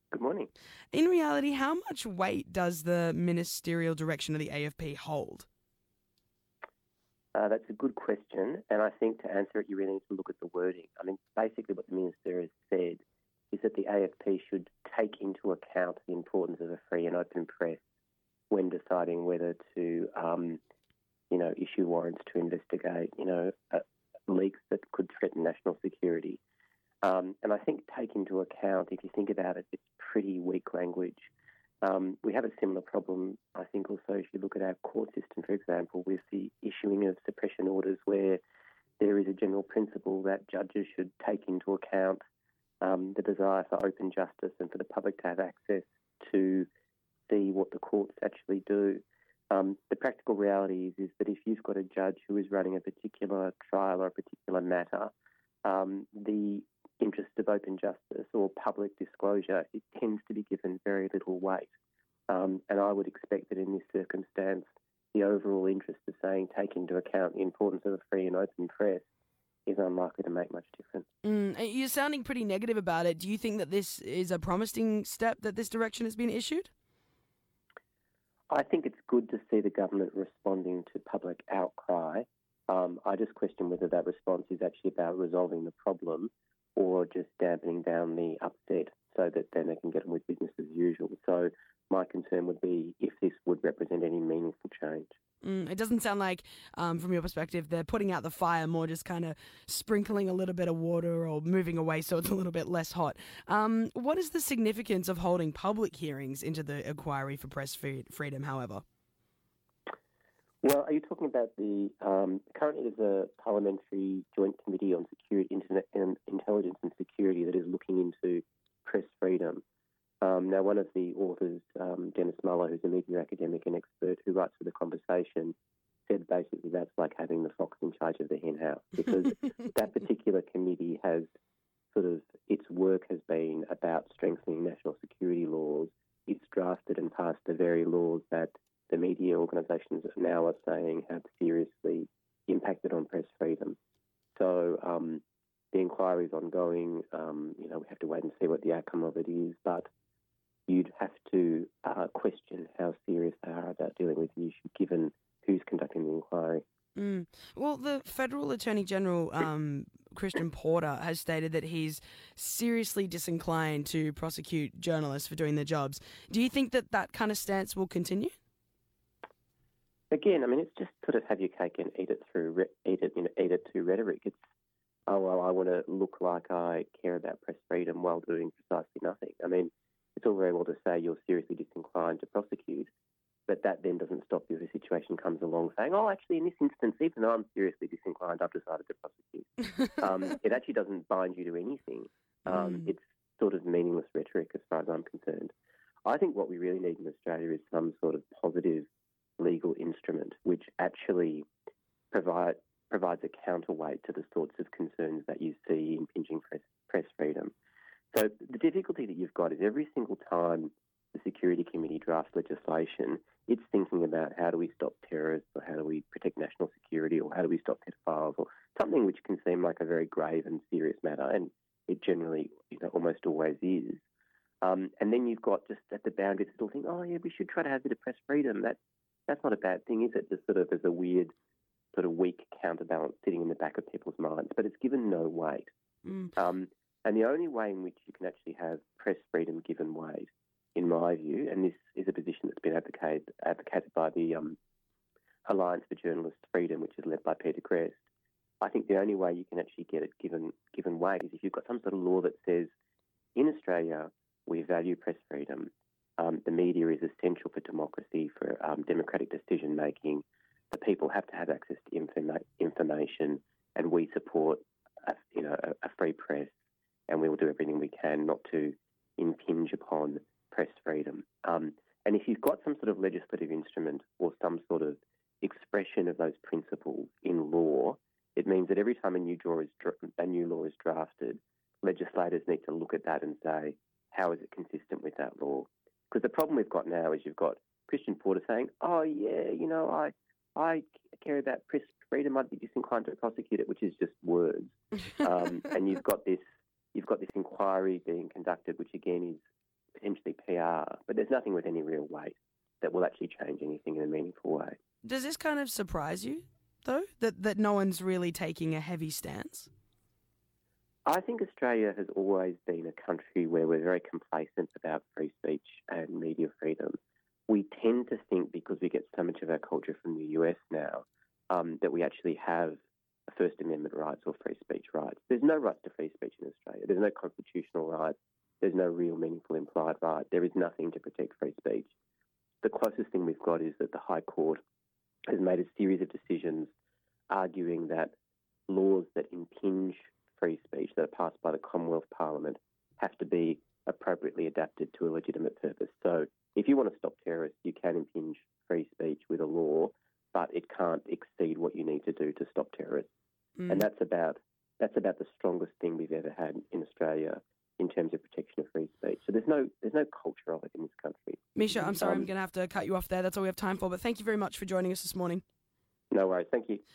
Good morning. In reality, how much weight does the ministerial direction of the AFP hold? That's a good question, and I think to answer it, you really need to look at the wording. I mean, basically what the Minister has said is that the AFP should take into account the importance of a free and open press when deciding whether to, issue warrants to investigate, leaks that could threaten national security. And I think take into account, if you think about it, it's pretty weak language. We have a similar problem, I think, also if you look at our court system, for example, with the issuing of suppression orders where there is a general principle that judges should take into account the desire for open justice and for the public to have access to see what the courts actually do. The practical reality is that if you've got a judge who is running a particular trial or a particular matter, the interest of open justice or public disclosure, it tends to be given very little weight. And I would expect that in this circumstance, the overall interest of saying take into account the importance of a free and open press is unlikely to make much difference. You're sounding pretty negative about it. Do you think that this is a promising step that this direction has been issued? I think it's good to see the government responding to public outcry. I just question whether that response is actually about resolving the problem or just dampening down the upset so that then they can get on with business as usual. So my concern would be if this would represent any meaningful change. It doesn't sound like, from your perspective, they're putting out the fire, more just kind of sprinkling a little bit of water or moving away so it's a little bit less hot. What is the significance of holding public hearings into the inquiry for press freedom, however? Well, are you talking about the currently there's a parliamentary joint committee on security, internet and intelligence and security that is looking into press freedom. Now, one of the authors, Dennis Muller, who's a media academic and expert who writes for The Conversation, said basically that's like having the fox in charge of the hen house because that particular committee has its work has been about strengthening national security laws. It's drafted and passed the very laws that the media organisations now are saying have seriously impacted on press freedom. So the inquiry is ongoing. We have to wait and see what the outcome of it is, but you'd have to question how serious they are about dealing with the issue, given who's conducting the inquiry. Well, the Federal Attorney General, Christian Porter, has stated that he's seriously disinclined to prosecute journalists for doing their jobs. Do you think that that kind of stance will continue? Again, I mean, it's just sort of have your cake and eat it to rhetoric. It's, oh, well, I want to look like I care about press freedom while doing precisely nothing. I mean, it's all very well to say you're seriously disinclined to prosecute, but that then doesn't stop you if a situation comes along saying, oh, actually, in this instance, even though I'm seriously disinclined, I've decided to prosecute. It actually doesn't bind you to anything. It's sort of meaningless rhetoric as far as I'm concerned. I think what we really need in Australia is some sort of positive legal instrument which actually provides a counterweight to the sorts of concerns that you see impinging press freedom. So the difficulty that you've got is every single time the Security Committee drafts legislation, it's thinking about how do we stop terrorists or how do we protect national security or how do we stop pedophiles or something which can seem like a very grave and serious matter, and it generally almost always is. And then you've got just at the boundary this little thing, oh yeah, we should try to have a bit of press freedom. That's not a bad thing, is it? Just sort of as a weird, sort of weak counterbalance sitting in the back of people's minds, but it's given no weight. And the only way in which you can actually have press freedom given weight, in my view, and this is a position that's been advocated by the Alliance for Journalist Freedom, which is led by Peter Grest, I think the only way you can actually get it given weight is if you've got some sort of law that says, in Australia, we value press freedom. The media is essential for democracy, for democratic decision-making. The people have to have access to information, and we support a free press, and we will do everything we can not to impinge upon press freedom. And if you've got some sort of legislative instrument or some sort of expression of those principles in law, it means that every time a new law is drafted, legislators need to look at that and say, how is it consistent with that law? Because the problem we've got now is you've got Christian Porter saying, oh, yeah, I care about press freedom, I'd be disinclined to prosecute it, which is just words. And you've got this inquiry being conducted, which again is are, but there's nothing with any real weight that will actually change anything in a meaningful way. Does this kind of surprise you, though, that no one's really taking a heavy stance? I think Australia has always been a country where we're very complacent about free speech and media freedom. We tend to think, because we get so much of our culture from the US now, that we actually have First Amendment rights or free speech rights. There's no right to free speech in Australia. There's no constitutional right. There's no real meaningful implied right. There is nothing to protect free speech. The closest thing we've got is that the High Court has made a series of decisions arguing that laws that impinge free speech that are passed by the Commonwealth Parliament have to be appropriately adapted to a legitimate purpose. So if you want to stop terrorists, you can impinge free speech with a law, but it can't exceed what you need to do to stop terrorists. And that's about the strongest thing we've ever had in Australia in terms of protection of free speech. So there's no culture of it in this country. Misha, I'm sorry, I'm going to have to cut you off there. That's all we have time for. But thank you very much for joining us this morning. No worries. Thank you.